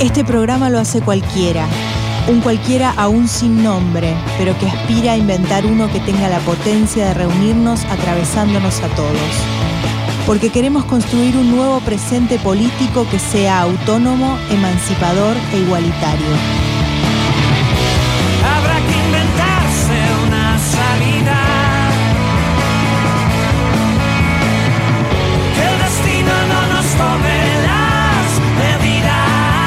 Este programa lo hace cualquiera, un cualquiera aún sin nombre, pero que aspira a inventar uno que tenga la potencia de reunirnos atravesándonos a todos. Porque queremos construir un nuevo presente político que sea autónomo, emancipador e igualitario. Habrá que inventarse una salida. Que el destino no nos tome las medidas.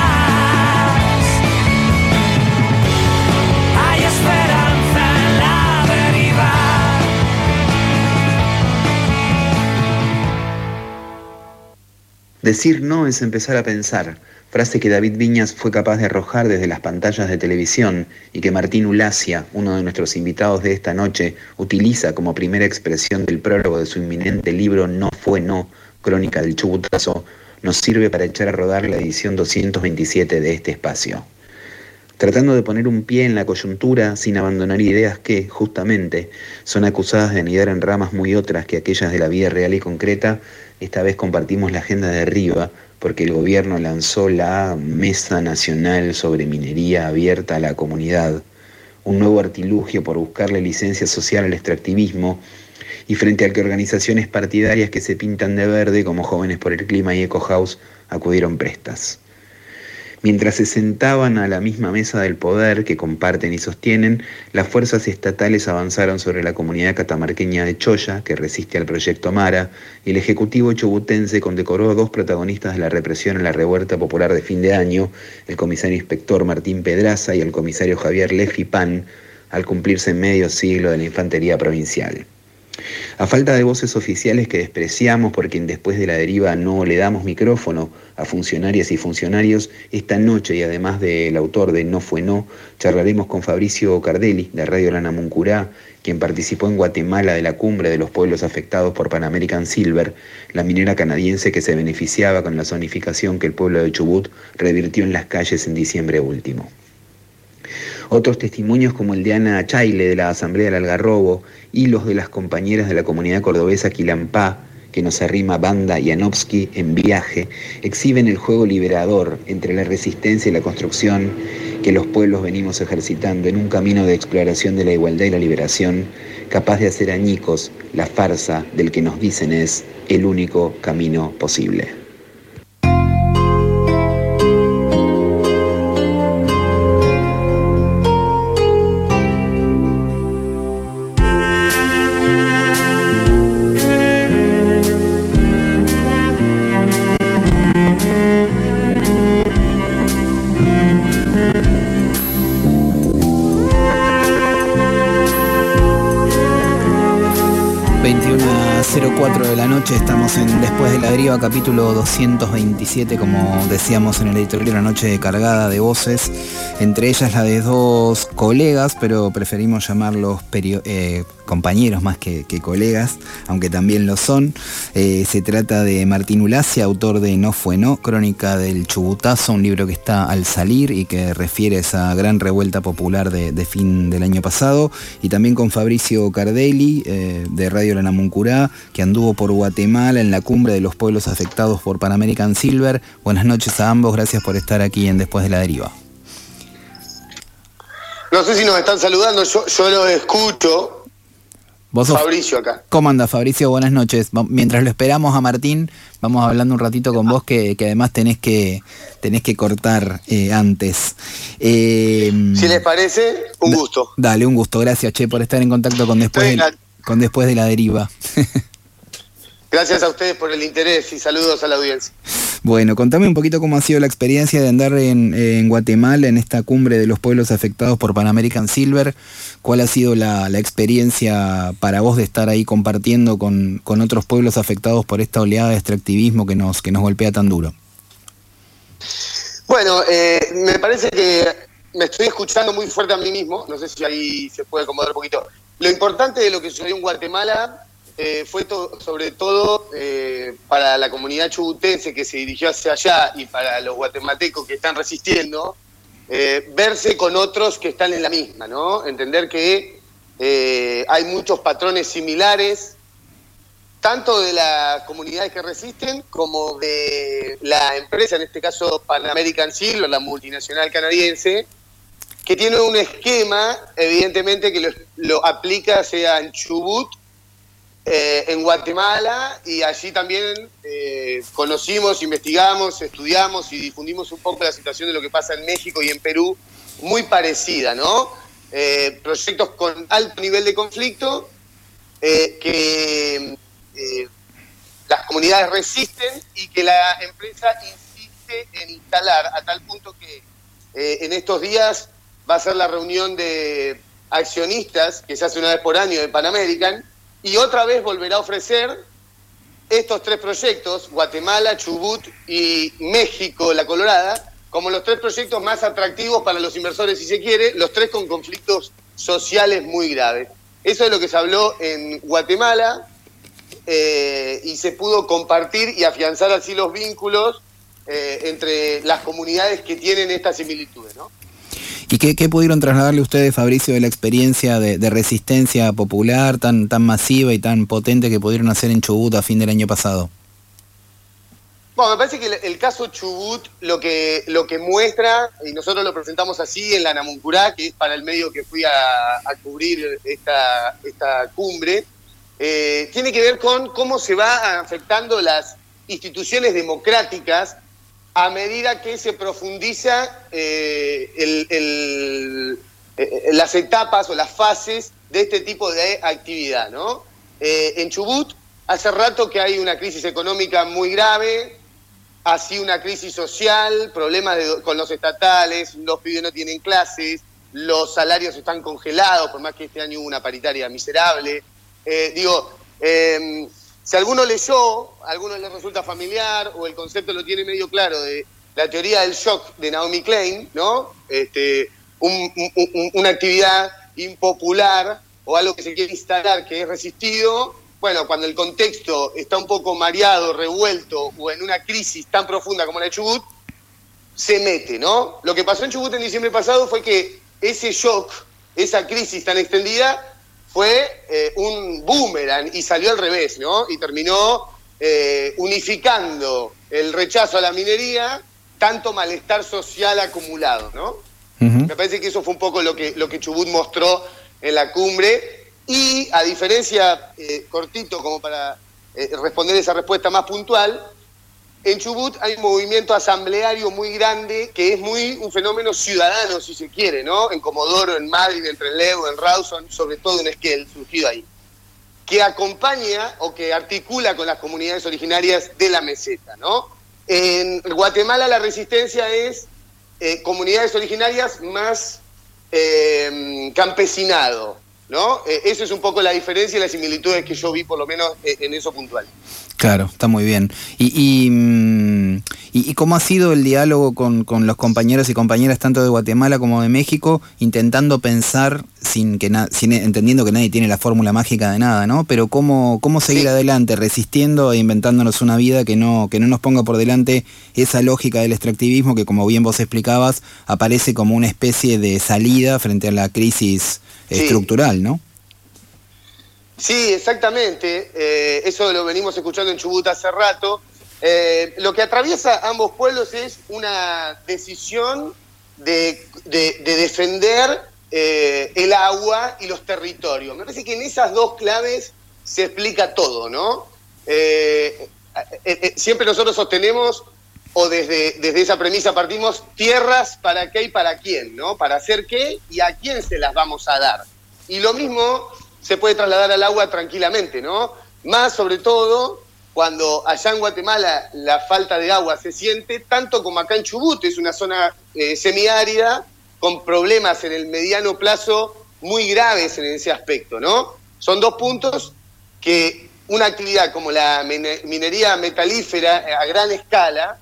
Hay esperanza en la deriva. Decir no es empezar a pensar, frase que David Viñas fue capaz de arrojar desde las pantallas de televisión y que Martín Ulacia, uno de nuestros invitados de esta noche, utiliza como primera expresión del prólogo de su inminente libro No fue no, Crónica del Chubutazo, nos sirve para echar a rodar la edición 227 de este espacio. Tratando de poner un pie en la coyuntura sin abandonar ideas que, justamente, son acusadas de anidar en ramas muy otras que aquellas de la vida real y concreta, esta vez compartimos la agenda de arriba porque el gobierno lanzó la Mesa Nacional sobre Minería abierta a la comunidad, un nuevo artilugio por buscarle licencia social al extractivismo y frente al que organizaciones partidarias que se pintan de verde como Jóvenes por el Clima y Eco House acudieron prestas. Mientras se sentaban a la misma mesa del poder que comparten y sostienen, las fuerzas estatales avanzaron sobre la comunidad catamarqueña de Choya, que resiste al proyecto Mara, y el Ejecutivo chubutense condecoró a dos protagonistas de la represión en la revuelta popular de fin de año, el comisario inspector Martín Pedraza y el comisario Javier Lefi Pan, al cumplirse medio siglo de la infantería provincial. A falta de voces oficiales que despreciamos por quien después de la deriva no le damos micrófono a funcionarias y funcionarios, esta noche, y además del autor de No fue no, charlaremos con Fabricio Cardelli, de Radio La Namuncurá, quien participó en Guatemala de la cumbre de los pueblos afectados por Pan American Silver, la minera canadiense que se beneficiaba con la zonificación que el pueblo de Chubut revirtió en las calles en diciembre último. Otros testimonios como el de Ana Chaile de la Asamblea del Algarrobo y los de las compañeras de la comunidad cordobesa Quilampá, que nos arrima Banda y Anopsky en Viaje, exhiben el juego liberador entre la resistencia y la construcción que los pueblos venimos ejercitando en un camino de exploración de la igualdad y la liberación, capaz de hacer añicos la farsa del que nos dicen es el único camino posible. Estamos en Después de la Deriva, capítulo 227, como decíamos en el editorial, una noche cargada de voces, entre ellas la de dos colegas, pero preferimos llamarlos compañeros más que colegas, aunque también lo son. Se trata de Martín Ulacia, autor de No fue no, Crónica del Chubutazo, un libro que está al salir y que refiere a esa gran revuelta popular de fin del año pasado, y también con Fabricio Cardelli, de Radio La Namuncurá, que anduvo por Guatemala en la cumbre de los pueblos afectados por Pan American Silver. Buenas noches a ambos, gracias por estar aquí en Después de la Deriva. No sé si nos están saludando, yo lo escucho. ¿Vos sos Fabricio acá? ¿Cómo anda, Fabricio? Buenas noches. Mientras lo esperamos a Martín, vamos hablando un ratito con vos que además tenés que cortar antes. Si les parece, un gusto. Dale, un gusto. Gracias, Che, por estar en contacto con Después de la Deriva. Gracias a ustedes por el interés y saludos a la audiencia. Bueno, contame un poquito cómo ha sido la experiencia de andar en Guatemala, en esta cumbre de los pueblos afectados por Pan American Silver. ¿Cuál ha sido la experiencia para vos de estar ahí compartiendo con otros pueblos afectados por esta oleada de extractivismo que nos golpea tan duro? Bueno, me parece que me estoy escuchando muy fuerte a mí mismo, no sé si ahí se puede acomodar un poquito. Lo importante de lo que sucedió en Guatemala fue sobre todo para la comunidad chubutense que se dirigió hacia allá y para los guatemaltecos que están resistiendo, verse con otros que están en la misma, ¿no? Entender que hay muchos patrones similares, tanto de las comunidades que resisten como de la empresa, en este caso Pan American Silver, la multinacional canadiense, que tiene un esquema, evidentemente, que lo aplica sea en Chubut, en Guatemala, y allí también conocimos, investigamos, estudiamos y difundimos un poco la situación de lo que pasa en México y en Perú, muy parecida, ¿no? Proyectos con alto nivel de conflicto, que las comunidades resisten y que la empresa insiste en instalar, a tal punto que en estos días va a ser la reunión de accionistas que se hace una vez por año de Pan American, y otra vez volverá a ofrecer estos 3 proyectos, Guatemala, Chubut y México, La Colorada, como los 3 proyectos más atractivos para los inversores, si se quiere, los 3 con conflictos sociales muy graves. Eso es lo que se habló en Guatemala, y se pudo compartir y afianzar así los vínculos entre las comunidades que tienen estas similitudes, ¿no? ¿Y qué pudieron trasladarle ustedes, Fabricio, de la experiencia de resistencia popular tan masiva y tan potente que pudieron hacer en Chubut a fin del año pasado? Bueno, me parece que el caso Chubut lo que muestra, y nosotros lo presentamos así en la Namuncurá, que es para el medio que fui a cubrir esta cumbre, tiene que ver con cómo se va afectando las instituciones democráticas a medida que se profundiza las etapas o las fases de este tipo de actividad, ¿no? En Chubut hace rato que hay una crisis económica muy grave, así una crisis social, problemas con los estatales, los pibes no tienen clases, los salarios están congelados, por más que este año hubo una paritaria miserable. Si alguno leyó, a alguno le resulta familiar o el concepto lo tiene medio claro de la teoría del shock de Naomi Klein, ¿no? Una actividad impopular o algo que se quiere instalar que es resistido. Bueno, cuando el contexto está un poco mareado, revuelto o en una crisis tan profunda como la de Chubut, se mete, ¿no? Lo que pasó en Chubut en diciembre pasado fue que ese shock, esa crisis tan extendida, fue un boomerang y salió al revés, ¿no? Y terminó unificando el rechazo a la minería, tanto malestar social acumulado, ¿no? Uh-huh. Me parece que eso fue un poco lo que Chubut mostró en la cumbre, y a diferencia, cortito como para responder esa respuesta más puntual, en Chubut hay un movimiento asambleario muy grande que es un fenómeno ciudadano, si se quiere, ¿no? En Comodoro, en Madrid, en Trelew, en Rawson, sobre todo en Esquel, surgido ahí, que acompaña o que articula con las comunidades originarias de la meseta, ¿no? En Guatemala la resistencia es comunidades originarias más campesinado, ¿no? Eso es un poco la diferencia y las similitudes que yo vi, por lo menos en eso puntual. Claro, está muy bien. ¿Y cómo ha sido el diálogo con los compañeros y compañeras tanto de Guatemala como de México, intentando pensar, entendiendo que nadie tiene la fórmula mágica de nada, ¿no? Pero cómo seguir adelante, resistiendo e inventándonos una vida que no nos ponga por delante esa lógica del extractivismo que, como bien vos explicabas, aparece como una especie de salida frente a la crisis estructural, ¿no? Sí, exactamente. Eso lo venimos escuchando en Chubut hace rato. Lo que atraviesa ambos pueblos es una decisión de defender el agua y los territorios. Me parece que en esas dos claves se explica todo, ¿no? Siempre nosotros sostenemos, o desde esa premisa partimos, tierras para qué y para quién, ¿no? Para hacer qué y a quién se las vamos a dar. Y lo mismo se puede trasladar al agua tranquilamente, ¿no? Más sobre todo cuando allá en Guatemala la falta de agua se siente, tanto como acá en Chubut, es una zona semiárida, con problemas en el mediano plazo muy graves en ese aspecto, ¿no? Son dos puntos que una actividad como la minería metalífera a gran escala,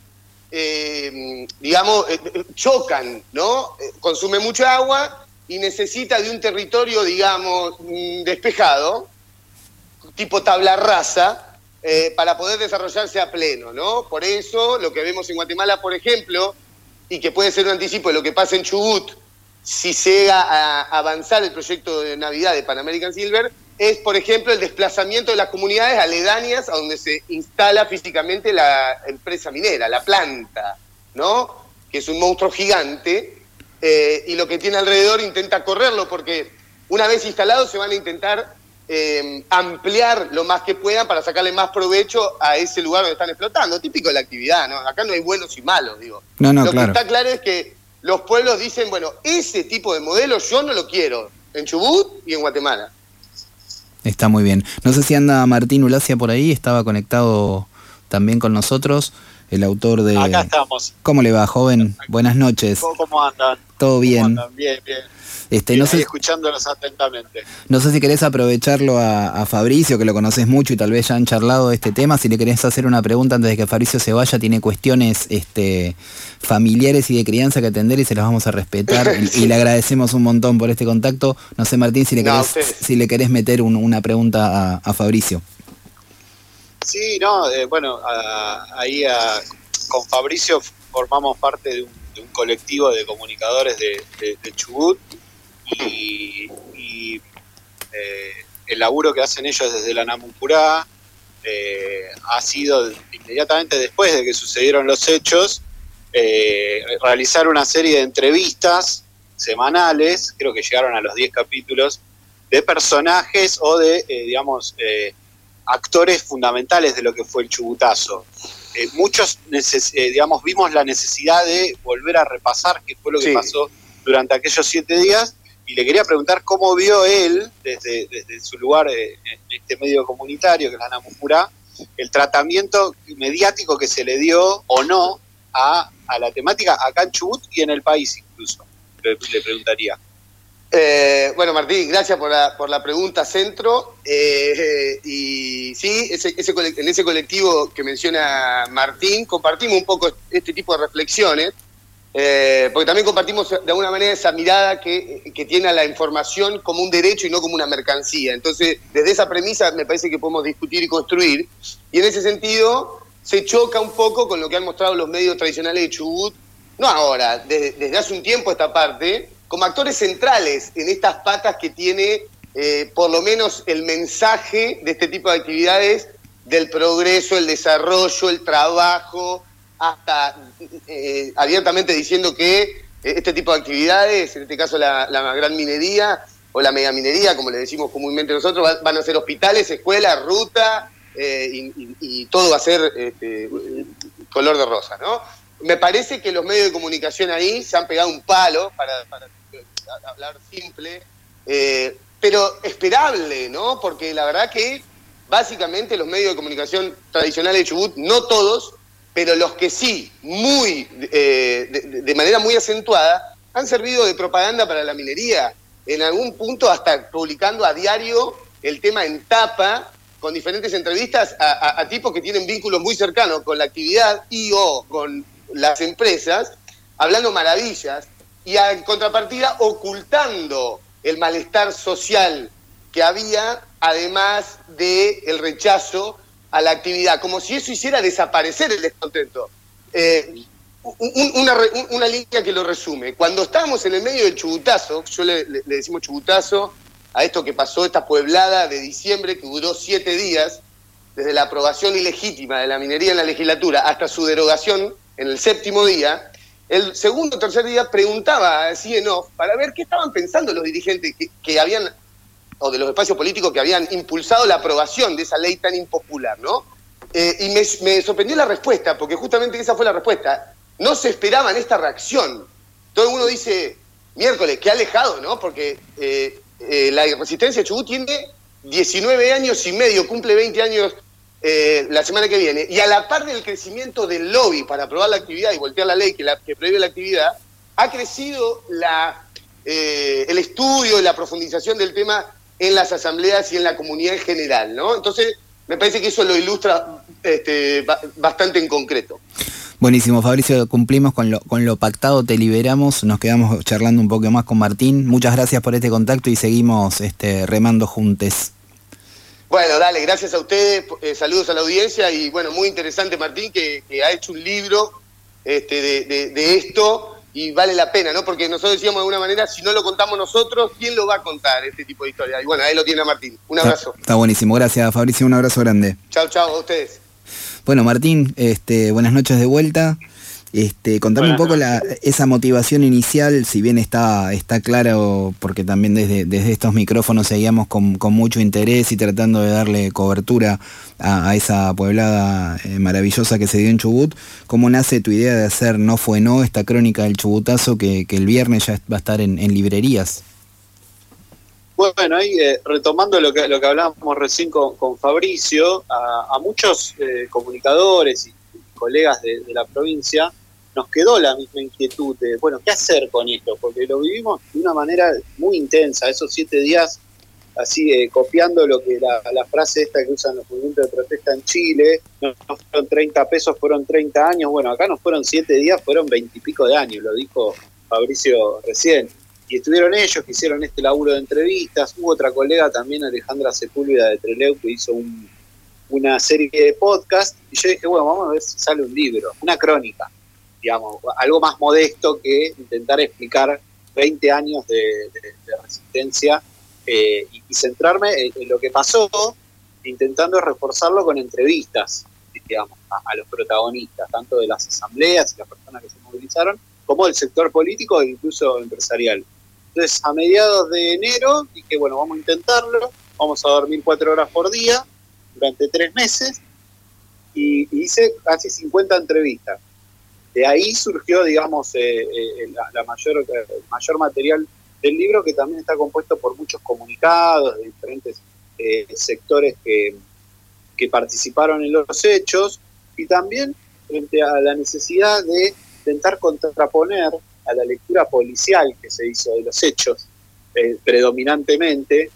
chocan, ¿no? Consume mucha agua y necesita de un territorio, despejado, tipo tabla rasa, para poder desarrollarse a pleno, ¿no? Por eso, lo que vemos en Guatemala, por ejemplo, y que puede ser un anticipo de lo que pasa en Chubut, si se llega a avanzar el proyecto de Navidad de Pan American Silver, es, por ejemplo, el desplazamiento de las comunidades aledañas a donde se instala físicamente la empresa minera, la planta, ¿no? Que es un monstruo gigante, y lo que tiene alrededor intenta correrlo, porque una vez instalados se van a intentar ampliar lo más que puedan para sacarle más provecho a ese lugar donde están explotando. Típico de la actividad, ¿no? Acá no hay buenos y malos, digo. No, lo claro. que está claro es que los pueblos dicen, bueno, ese tipo de modelo yo no lo quiero en Chubut y en Guatemala. Está muy bien. No sé si anda Martín Ulacia por ahí, estaba conectado también con nosotros, el autor de... Acá estamos. ¿Cómo le va, joven? Buenas noches. ¿Cómo andan? ¿Todo bien? ¿Cómo andan? Bien. No sé, Escuchándolos atentamente. no sé si querés aprovecharlo a Fabricio, que lo conoces mucho y tal vez ya han charlado de este tema. Si le querés hacer una pregunta antes de que Fabricio se vaya, tiene cuestiones familiares y de crianza que atender y se las vamos a respetar. Y le agradecemos un montón por este contacto. No sé, Martín, si le querés meter una pregunta a Fabricio. Sí, con Fabricio formamos parte de un colectivo de comunicadores de Chubut y el laburo que hacen ellos desde la Namuncurá ha sido inmediatamente después de que sucedieron los hechos, realizar una serie de entrevistas semanales, creo que llegaron a los 10 capítulos, de personajes o de, actores fundamentales de lo que fue el Chubutazo. Muchos, vimos la necesidad de volver a repasar qué fue lo que pasó durante aquellos 7 días, y le quería preguntar cómo vio él, desde su lugar en este medio comunitario, que es la Namuncurá, el tratamiento mediático que se le dio o no a la temática acá en Chubut y en el país incluso, le preguntaría. Bueno, Martín, gracias por la pregunta, Centro. Y sí, en ese colectivo que menciona Martín, compartimos un poco este tipo de reflexiones, porque también compartimos de alguna manera esa mirada que tiene a la información como un derecho y no como una mercancía. Entonces, desde esa premisa me parece que podemos discutir y construir, y en ese sentido se choca un poco con lo que han mostrado los medios tradicionales de Chubut, no ahora, desde hace un tiempo esta parte, como actores centrales en estas patas que tiene por lo menos el mensaje de este tipo de actividades del progreso, el desarrollo, el trabajo, hasta abiertamente diciendo que este tipo de actividades, en este caso la gran minería o la megaminería, como le decimos comúnmente nosotros, van a ser hospitales, escuelas, ruta, y todo va a ser color de rosa, ¿no? Me parece que los medios de comunicación ahí se han pegado un palo, para hablar simple, pero esperable, ¿no? Porque la verdad que básicamente los medios de comunicación tradicionales de Chubut, no todos, pero los que sí, de manera muy acentuada, han servido de propaganda para la minería. En algún punto hasta publicando a diario el tema en tapa, con diferentes entrevistas a tipos que tienen vínculos muy cercanos con la actividad y o con las empresas, hablando maravillas, y en contrapartida ocultando el malestar social que había, además del rechazo a la actividad, como si eso hiciera desaparecer el descontento. Una línea que lo resume. Cuando estábamos en el medio del Chubutazo, yo le decimos Chubutazo a esto que pasó, esta pueblada de diciembre que duró 7 días, desde la aprobación ilegítima de la minería en la legislatura hasta su derogación en el 7º día, el segundo o tercer día preguntaba así en off para ver qué estaban pensando los dirigentes que habían, o de los espacios políticos que habían impulsado la aprobación de esa ley tan impopular, ¿no? Y me sorprendió la respuesta, porque justamente esa fue la respuesta. No se esperaban esta reacción. Todo el mundo dice, miércoles, qué alejado, ¿no? Porque la Resistencia Chubut tiene 19 años y medio, cumple 20 años la semana que viene, y a la par del crecimiento del lobby para aprobar la actividad y voltear la ley que prohíbe la actividad, ha crecido el estudio y la profundización del tema en las asambleas y en la comunidad en general, ¿no? Entonces, me parece que eso lo ilustra bastante en concreto. Buenísimo, Fabricio, cumplimos con lo pactado, te liberamos, nos quedamos charlando un poco más con Martín. Muchas gracias por este contacto y seguimos remando juntos. Bueno, dale, gracias a ustedes, saludos a la audiencia, y bueno, muy interesante Martín, que ha hecho un libro de esto, y vale la pena, ¿no? Porque nosotros decíamos de alguna manera, si no lo contamos nosotros, ¿quién lo va a contar este tipo de historia? Y bueno, ahí lo tiene a Martín. Un abrazo. Está buenísimo, gracias Fabricio, un abrazo grande. Chao, a ustedes. Bueno, Martín, buenas noches de vuelta. Contame un poco esa motivación inicial, si bien está claro, porque también desde estos micrófonos seguíamos con mucho interés y tratando de darle cobertura a esa pueblada maravillosa que se dio en Chubut. ¿Cómo nace tu idea de hacer No Fue No, esta crónica del Chubutazo que el viernes ya va a estar en librerías? Bueno, ahí retomando lo que hablábamos recién con Fabricio, a muchos comunicadores y colegas de la provincia nos quedó la misma inquietud de, bueno, ¿qué hacer con esto? Porque lo vivimos de una manera muy intensa, esos 7 días, así copiando lo que la frase esta que usan los movimientos de protesta en Chile, no fueron 30 pesos, fueron 30 años, bueno, acá no fueron 7 días, fueron 20 y pico de años, lo dijo Fabricio recién. Y estuvieron ellos que hicieron este laburo de entrevistas, hubo otra colega también, Alejandra Sepúlveda de Trelew, que hizo una serie de podcast, y yo dije, bueno, vamos a ver si sale un libro, una crónica, digamos, algo más modesto que intentar explicar 20 años de resistencia y centrarme en lo que pasó, intentando reforzarlo con entrevistas, digamos, a los protagonistas, tanto de las asambleas y las personas que se movilizaron, como del sector político e incluso empresarial. Entonces, a mediados de enero, dije, bueno, vamos a intentarlo, vamos a dormir 4 horas por día durante 3 meses, y hice casi 50 entrevistas. De ahí surgió, digamos, el mayor material del libro, que también está compuesto por muchos comunicados de diferentes sectores que participaron en los hechos, y también frente a la necesidad de intentar contraponer a la lectura policial que se hizo de los hechos, predominantemente,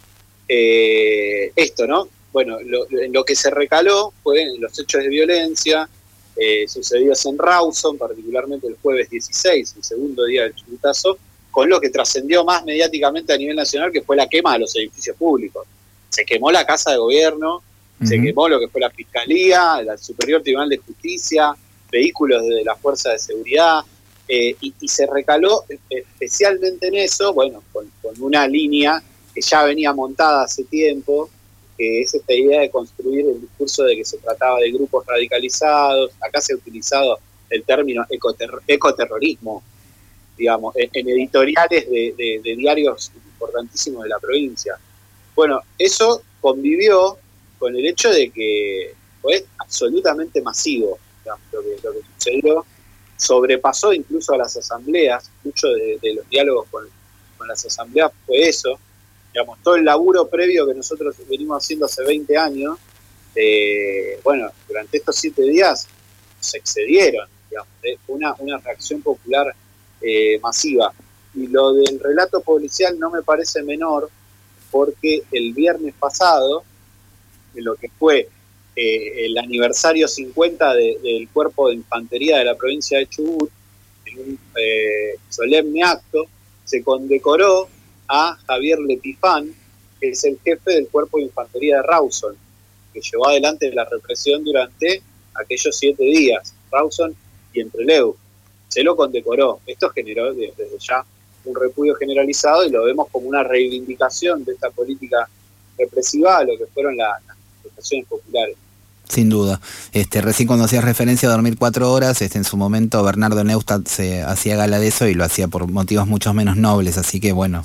esto, ¿no? Bueno, lo que se recaló fue en los hechos de violencia sucedidos en Rawson, particularmente el jueves 16, el segundo día del Chubutazo, con lo que trascendió más mediáticamente a nivel nacional, que fue la quema de los edificios públicos. Se quemó la Casa de Gobierno, se quemó lo que fue la Fiscalía, el Superior Tribunal de Justicia, vehículos de la Fuerza de Seguridad, y se recaló especialmente en eso, bueno, con una línea que ya venía montada hace tiempo, que es esta idea de construir el discurso de que se trataba de grupos radicalizados. Acá se ha utilizado el término ecoterrorismo, digamos, en editoriales de diarios importantísimos de la provincia. Bueno, eso convivió con el hecho de que fue absolutamente masivo, digamos, lo que sucedió, sobrepasó incluso a las asambleas. Mucho de los diálogos con las asambleas fue eso. Digamos, todo el laburo previo que nosotros venimos haciendo hace 20 años, bueno, durante estos 7 días se excedieron, digamos, fue una reacción popular masiva. Y lo del relato policial no me parece menor, porque el viernes pasado, en lo que fue el aniversario 50 del Cuerpo de Infantería de la provincia de Chubut, en un solemne acto, se condecoró a Javier Letipán, que es el jefe del Cuerpo de Infantería de Rawson, que llevó adelante la represión durante aquellos 7 días, Rawson y en Trelew. Se lo condecoró. Esto generó desde ya un repudio generalizado, y lo vemos como una reivindicación de esta política represiva a lo que fueron las manifestaciones populares. Sin duda. Recién cuando hacías referencia a dormir 4 horas, en su momento Bernardo Neustadt se hacía gala de eso, y lo hacía por motivos mucho menos nobles, así que bueno,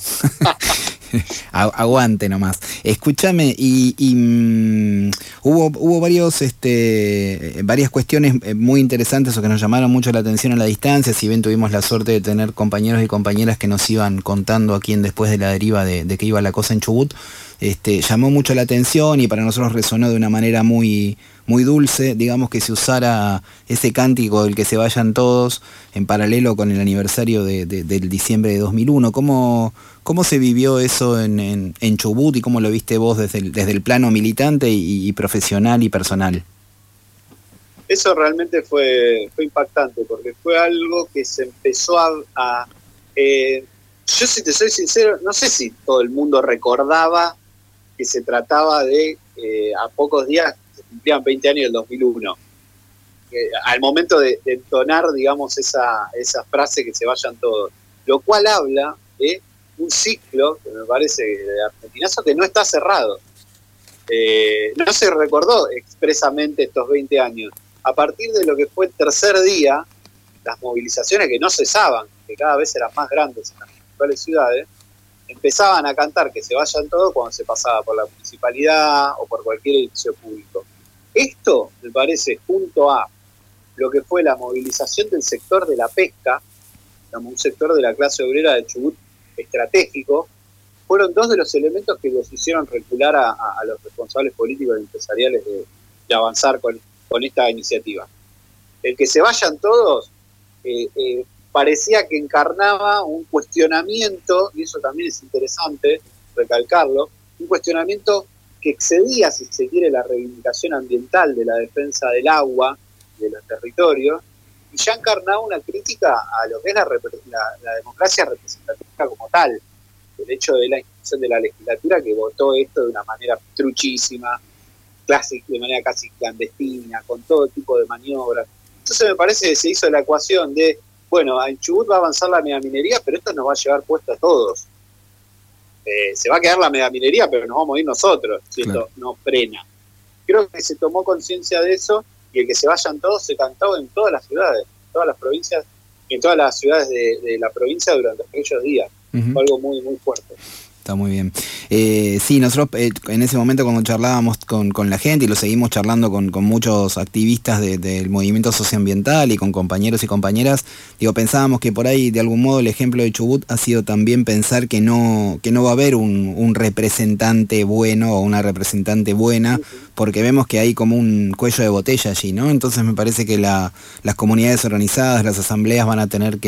aguante nomás. Escúchame, hubo varias cuestiones muy interesantes o que nos llamaron mucho la atención a la distancia. Si bien tuvimos la suerte de tener compañeros y compañeras que nos iban contando aquí en Después de la Deriva de que iba la cosa en Chubut, llamó mucho la atención, y para nosotros resonó de una manera muy, muy dulce, digamos, que se usara ese cántico del que se vayan todos en paralelo con el aniversario del diciembre de 2001. ¿Cómo se vivió eso en Chubut, y cómo lo viste vos desde el plano militante y profesional y personal? Eso realmente fue impactante, porque fue algo que se empezó a yo, si te soy sincero, no sé si todo el mundo recordaba que se trataba de, a pocos días se cumplían 20 años del 2001. al momento de entonar, digamos, esa frase, que se vayan todos. Lo cual habla de un ciclo, que me parece, de argentinazo, que no está cerrado. No se recordó expresamente estos 20 años. A partir de lo que fue el tercer día, las movilizaciones que no cesaban, que cada vez eran más grandes en las principales ciudades, empezaban a cantar que se vayan todos cuando se pasaba por la municipalidad o por cualquier edificio público. Esto, me parece, junto a lo que fue la movilización del sector de la pesca, digamos, un sector de la clase obrera de Chubut estratégico, fueron dos de los elementos que los hicieron recular a los responsables políticos y empresariales de avanzar con esta iniciativa. El que se vayan todos parecía que encarnaba un cuestionamiento, y eso también es interesante recalcarlo, un cuestionamiento que excedía, si se quiere, la reivindicación ambiental de la defensa del agua, de los territorios, y ya encarnaba una crítica a lo que es la democracia representativa como tal. El hecho de la institución de la legislatura, que votó esto de una manera truchísima, de manera casi clandestina, con todo tipo de maniobras. Entonces me parece que se hizo la ecuación de, bueno, en Chubut va a avanzar la megaminería, pero esto nos va a llevar puesto a todos. Se va a quedar la megaminería, pero nos vamos a ir nosotros, si esto no frena. Creo que se tomó conciencia de eso, y el que se vayan todos se cantó en todas las ciudades, todas las provincias, en todas las ciudades de la provincia durante aquellos días. Fue algo muy, muy fuerte. Está muy bien. Sí, nosotros en ese momento, cuando charlábamos con la gente, y lo seguimos charlando con muchos activistas del movimiento socioambiental y con compañeros y compañeras, pensábamos que por ahí, de algún modo, el ejemplo de Chubut ha sido también pensar que no va a haber un representante bueno o una representante buena, porque vemos que hay como un cuello de botella allí, ¿no? Entonces me parece que las comunidades organizadas, las asambleas, vamos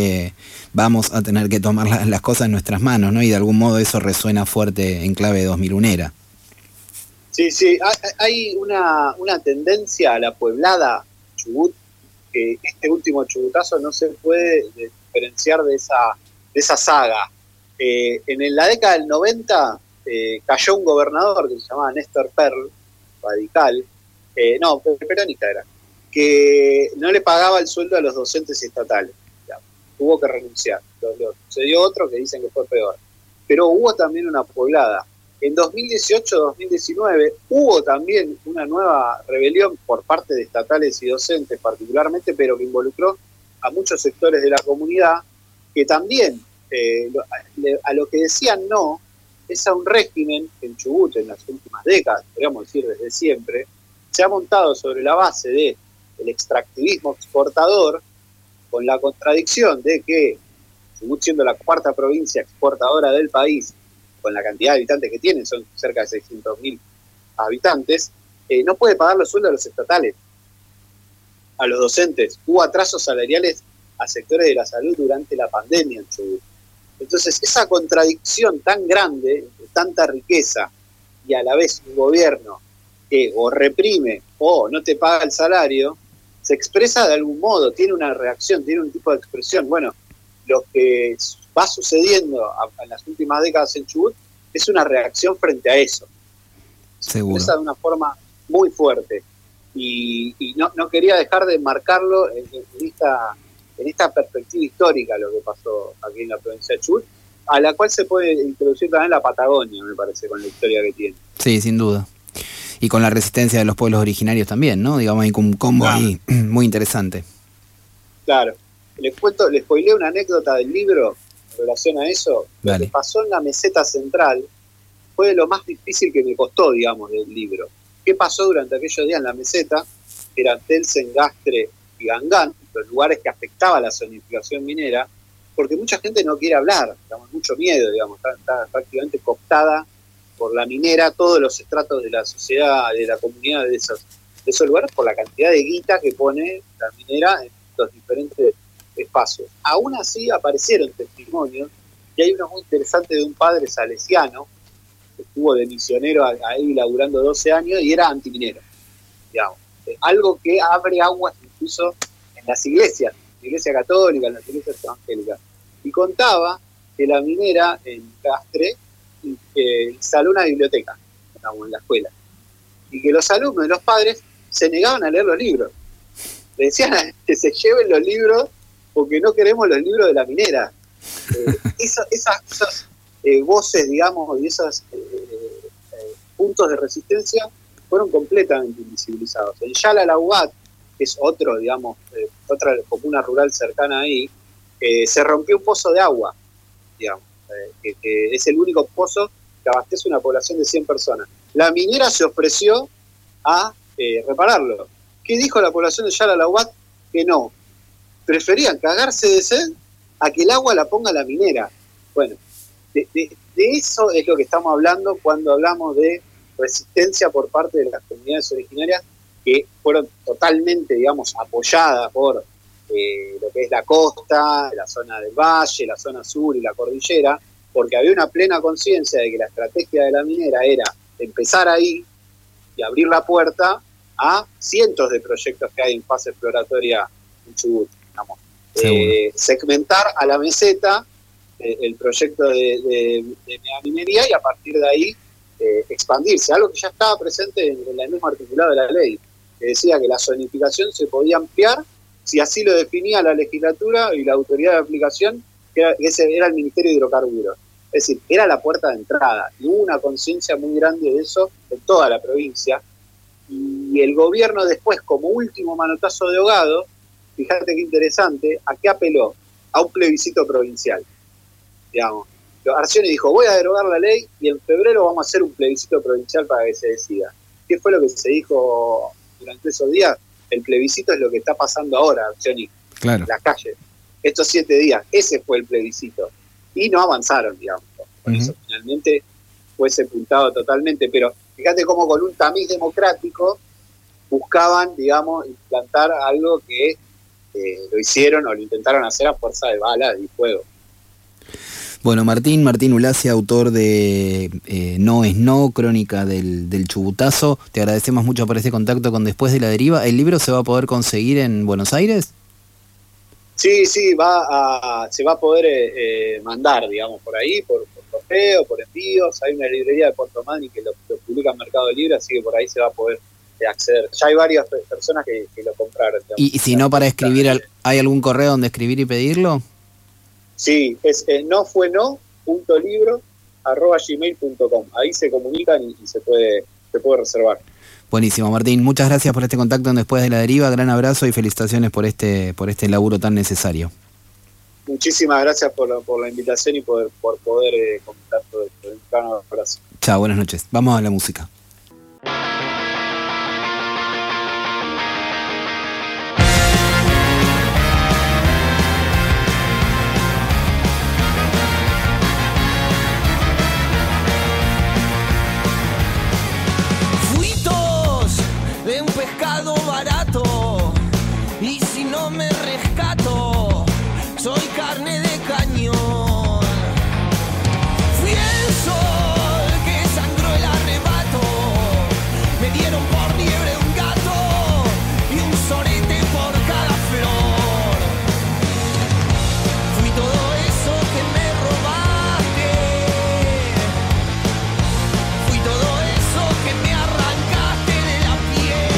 a tener que tomar las cosas en nuestras manos, ¿no? Y de algún modo eso resuena fuerte en clave 2001era. Sí, hay una tendencia a la pueblada Chubut, que este último chubutazo no se puede diferenciar de esa saga. En la década del 90 cayó un gobernador que se llamaba Néstor Perl, radical, peronista era, que no le pagaba el sueldo a los docentes estatales. Tuvo que renunciar. Lo sucedió otro que dicen que fue peor. Pero hubo también una pueblada. En 2018-2019 hubo también una nueva rebelión por parte de estatales y docentes particularmente, pero que involucró a muchos sectores de la comunidad, que también a lo que decían no es a un régimen que en Chubut en las últimas décadas, podríamos decir desde siempre, se ha montado sobre la base del extractivismo exportador, con la contradicción de que Chubut, siendo la cuarta provincia exportadora del país, con la cantidad de habitantes que tiene, son cerca de 600.000 habitantes, no puede pagar los sueldos a los estatales, a los docentes. Hubo atrasos salariales a sectores de la salud durante la pandemia en Chubut. Entonces, esa contradicción tan grande, de tanta riqueza, y a la vez un gobierno que o reprime o no te paga el salario, se expresa de algún modo, tiene una reacción, tiene un tipo de expresión. Bueno, lo que va sucediendo en las últimas décadas en Chubut es una reacción frente a eso. Seguro. Se expresa de una forma muy fuerte. Y no quería dejar de marcarlo en esta perspectiva histórica, lo que pasó aquí en la provincia de Chubut, a la cual se puede introducir también la Patagonia, me parece, con la historia que tiene. Sí, sin duda. Y con la resistencia de los pueblos originarios también, ¿no? Digamos, hay un combo ahí muy interesante. Claro. Les spoileé una anécdota del libro en relación a eso. Dale. Lo que pasó en la meseta central fue de lo más difícil que me costó, digamos, del libro. ¿Qué pasó durante aquellos días en la meseta? Eran Telsen, Gastre y Gangán, los lugares que afectaba la zonificación minera, porque mucha gente no quiere hablar, digamos, mucho miedo, digamos, está prácticamente cooptada por la minera, todos los estratos de la sociedad, de la comunidad de esos lugares, por la cantidad de guita que pone la minera en los diferentes espacios. Aún así aparecieron testimonios, y hay uno muy interesante de un padre salesiano, que estuvo de misionero ahí laburando 12 años, y era antiminero, digamos. Algo que abre aguas incluso en las iglesias, la iglesia católica, en las iglesias evangélicas. Y contaba que la minera en Castre instaló una biblioteca, digamos, en la escuela, y que los alumnos y los padres se negaban a leer los libros. Le decían que se lleven los libros porque no queremos los libros de la minera. Esas voces, digamos, y esos puntos de resistencia fueron completamente invisibilizados. En Yalalaubat, que es otro, digamos, otra comuna rural cercana ahí, se rompió un pozo de agua, digamos, que es el único pozo que abastece una población de 100 personas. La minera se ofreció a repararlo. ¿Qué dijo la población de Yalalaubat? Que no. Preferían cagarse de sed a que el agua la ponga la minera. Bueno, de eso es lo que estamos hablando cuando hablamos de resistencia por parte de las comunidades originarias que fueron totalmente, digamos, apoyadas por lo que es la costa, la zona del valle, la zona sur y la cordillera, porque había una plena conciencia de que la estrategia de la minera era empezar ahí y abrir la puerta a cientos de proyectos que hay en fase exploratoria en Chubut, digamos. Segmentar a la meseta el proyecto de megaminería y a partir de ahí expandirse, algo que ya estaba presente en el mismo articulado de la ley, que decía que la zonificación se podía ampliar si así lo definía la legislatura y la autoridad de aplicación, que ese era el Ministerio de Hidrocarburos. Es decir, era la puerta de entrada, y hubo una conciencia muy grande de eso en toda la provincia, y el gobierno después, como último manotazo de ahogado, fíjate qué interesante, ¿a qué apeló? A un plebiscito provincial, digamos. Arcioni dijo, voy a derogar la ley y en febrero vamos a hacer un plebiscito provincial para que se decida. ¿Qué fue lo que se dijo durante esos días? El plebiscito es lo que está pasando ahora, Arcioni, claro, en las calles. Estos 7 días, ese fue el plebiscito. Y no avanzaron, digamos. Por eso finalmente fue sepultado totalmente. Pero fíjate cómo con un tamiz democrático buscaban, digamos, implantar algo que lo hicieron o lo intentaron hacer a fuerza de balas y fuego. Bueno, Martín Ulacia, autor de No es No, crónica del Chubutazo, te agradecemos mucho por este contacto con Después de la Deriva. ¿El libro se va a poder conseguir en Buenos Aires? Sí, se va a poder mandar, digamos, por ahí, por correo, por envíos. Hay una librería de Puerto Madryn que lo publica en Mercado Libre, así que por ahí se va a poder acceder. Ya hay varias personas que lo compraron. Digamos. ¿Y si no, para escribir, hay algún correo donde escribir y pedirlo? Sí, es nofueno.libro@gmail.com. Ahí se comunican y se puede reservar. Buenísimo, Martín. Muchas gracias por este contacto en Después de la Deriva. Gran abrazo y felicitaciones por este laburo tan necesario. Muchísimas gracias por la invitación y por poder comentar todo esto. Un gran abrazo. Chao, buenas noches. Vamos a la música. Soy carne de cañón. Fui el sol que sangró el arrebato. Me dieron por liebre un gato y un sorete por cada flor. Fui todo eso que me robaste. Fui todo eso que me arrancaste de la piel.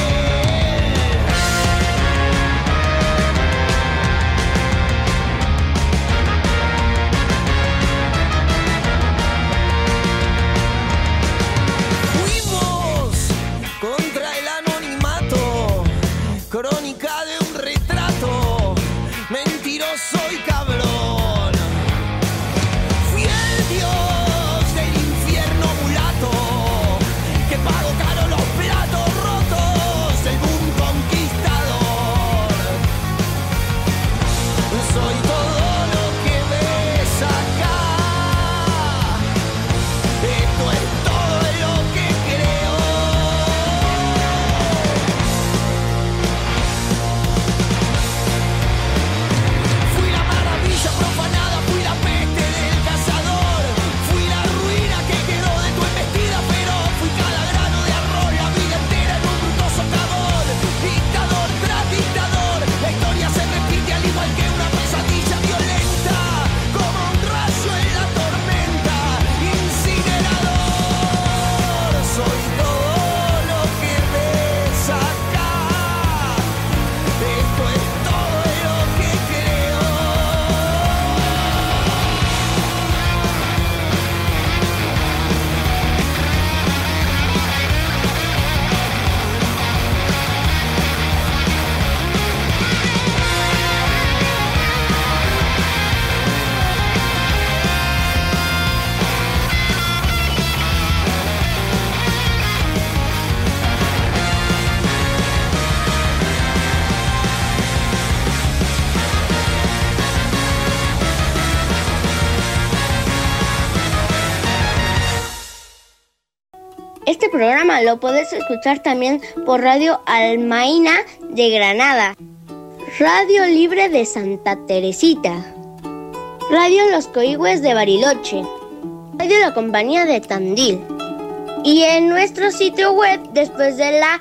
Este programa lo podés escuchar también por Radio Almaina de Granada, Radio Libre de Santa Teresita, Radio Los Coigües de Bariloche, Radio La Compañía de Tandil y en nuestro sitio web después de la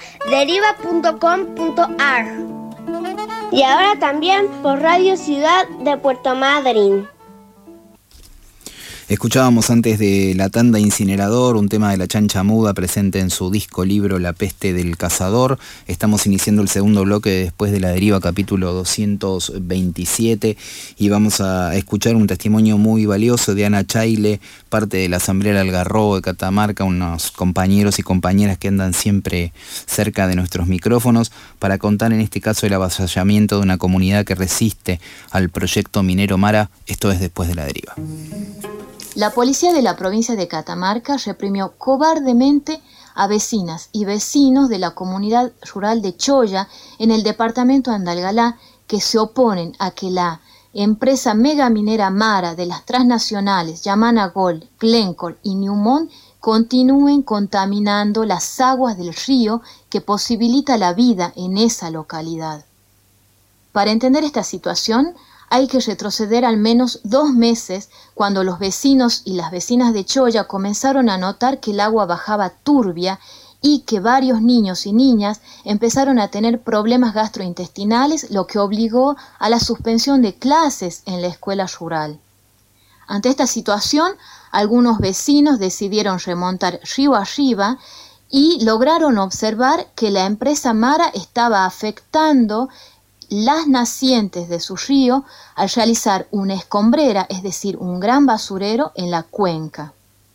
deriva.com.ar y ahora también por Radio Ciudad de Puerto Madryn. Escuchábamos antes de La Tanda Incinerador, un tema de La Chancha Muda presente en su disco libro La Peste del Cazador. Estamos iniciando el segundo bloque después de La Deriva, capítulo 227, y vamos a escuchar un testimonio muy valioso de Ana Chaile, parte de la Asamblea del Algarrobo de Catamarca, unos compañeros y compañeras que andan siempre cerca de nuestros micrófonos, para contar en este caso el avasallamiento de una comunidad que resiste al proyecto minero Mara. Esto es Después de La Deriva. La policía de la provincia de Catamarca reprimió cobardemente a vecinas y vecinos de la comunidad rural de Choya, en el departamento de Andalgalá, que se oponen a que la empresa megaminera Mara de las transnacionales Yamana Gold, Glencore y Newmont continúen contaminando las aguas del río que posibilita la vida en esa localidad. Para entender esta situación, hay que retroceder al menos 2 meses, cuando los vecinos y las vecinas de Choya comenzaron a notar que el agua bajaba turbia y que varios niños y niñas empezaron a tener problemas gastrointestinales, lo que obligó a la suspensión de clases en la escuela rural. Ante esta situación, algunos vecinos decidieron remontar río arriba y lograron observar que la empresa Mara estaba afectando las nacientes de su río al realizar una escombrera, es decir, un gran basurero en la cuenca.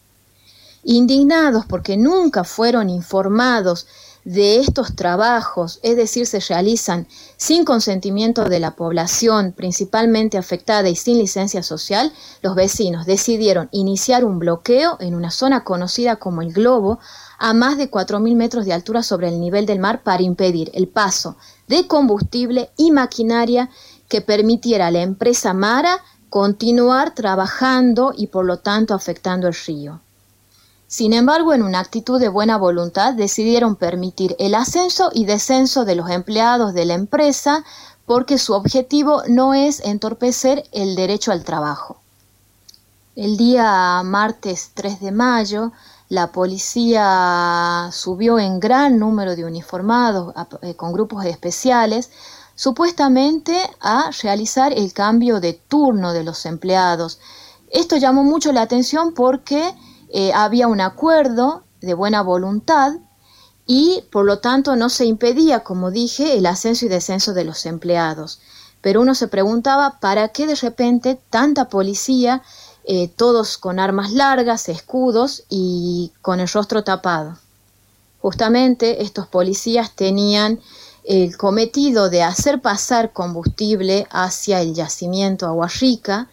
Indignados porque nunca fueron informados de estos trabajos, es decir, se realizan sin consentimiento de la población principalmente afectada y sin licencia social, los vecinos decidieron iniciar un bloqueo en una zona conocida como El Globo, a más de 4.000 metros de altura sobre el nivel del mar, para impedir el paso de combustible y maquinaria que permitiera a la empresa Mara continuar trabajando y por lo tanto afectando el río. Sin embargo, en una actitud de buena voluntad, decidieron permitir el ascenso y descenso de los empleados de la empresa, porque su objetivo no es entorpecer el derecho al trabajo. El día martes 3 de mayo, la policía subió en gran número de uniformados con grupos especiales, supuestamente a realizar el cambio de turno de los empleados. Esto llamó mucho la atención porque había un acuerdo de buena voluntad y por lo tanto no se impedía, como dije, el ascenso y descenso de los empleados. Pero uno se preguntaba ¿para qué de repente tanta policía? Todos con armas largas, escudos y con el rostro tapado. Justamente estos policías tenían el cometido de hacer pasar combustible hacia el yacimiento Agua Rica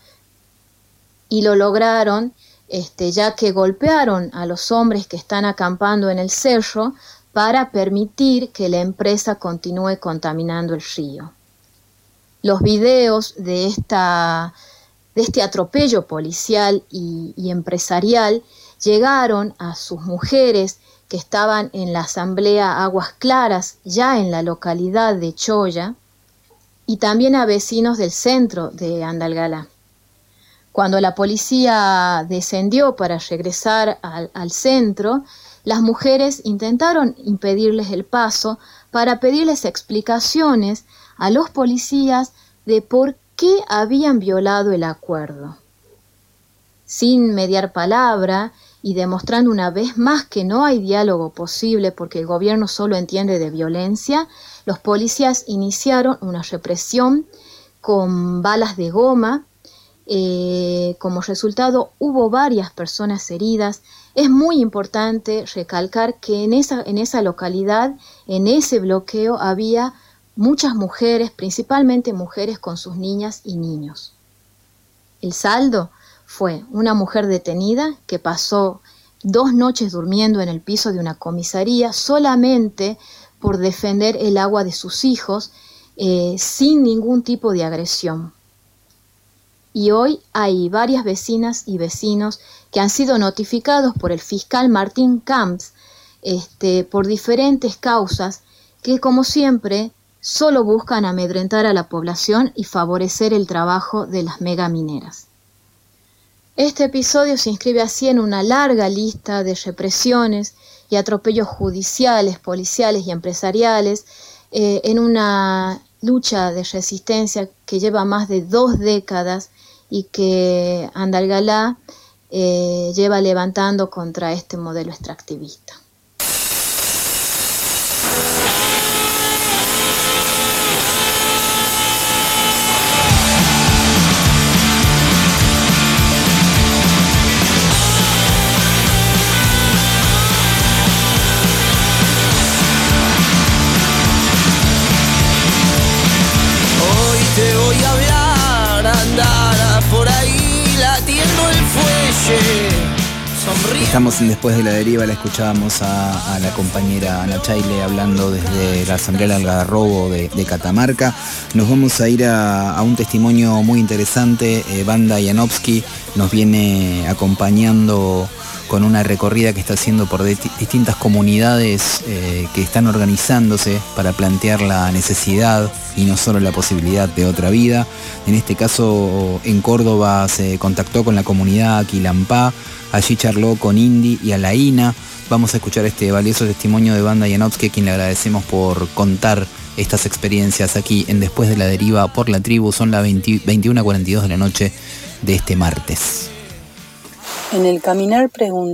y lo lograron, ya que golpearon a los hombres que están acampando en el cerro para permitir que la empresa continúe contaminando el río. Los videos de este atropello policial y empresarial llegaron a sus mujeres que estaban en la asamblea Aguas Claras, ya en la localidad de Choya, y también a vecinos del centro de Andalgalá. Cuando la policía descendió para regresar al centro, las mujeres intentaron impedirles el paso para pedirles explicaciones a los policías de por qué habían violado el acuerdo. Sin mediar palabra y demostrando una vez más que no hay diálogo posible porque el gobierno solo entiende de violencia, los policías iniciaron una represión con balas de goma. Como resultado hubo varias personas heridas. Es muy importante recalcar que en esa localidad, en ese bloqueo, había muchas mujeres, principalmente mujeres con sus niñas y niños. El saldo fue una mujer detenida que pasó 2 noches durmiendo en el piso de una comisaría solamente por defender el agua de sus hijos, sin ningún tipo de agresión. Y hoy hay varias vecinas y vecinos que han sido notificados por el fiscal Martín Camps, por diferentes causas que, como siempre, solo buscan amedrentar a la población y favorecer el trabajo de las megamineras. Este episodio se inscribe así en una larga lista de represiones y atropellos judiciales, policiales y empresariales, en una lucha de resistencia que lleva más de 2 décadas y que Andalgalá lleva levantando contra este modelo extractivista. Te voy a hablar, andar por ahí latiendo el fuelle. Estamos en Después de la Deriva, la escuchábamos a la compañera Ana Chaile hablando desde la Asamblea del Algarrobo de Catamarca. Nos vamos a ir a un testimonio muy interesante. Wanda Janowski nos viene acompañando con una recorrida que está haciendo por distintas comunidades que están organizándose para plantear la necesidad y no solo la posibilidad de otra vida. En este caso, en Córdoba se contactó con la comunidad Quilampá, allí charló con Indy y Alaina. Vamos a escuchar este valioso testimonio de Wanda Janowski, a quien le agradecemos por contar estas experiencias aquí en Después de la Deriva por la Tribu. Son las 21:42 de la noche de este martes. En el caminar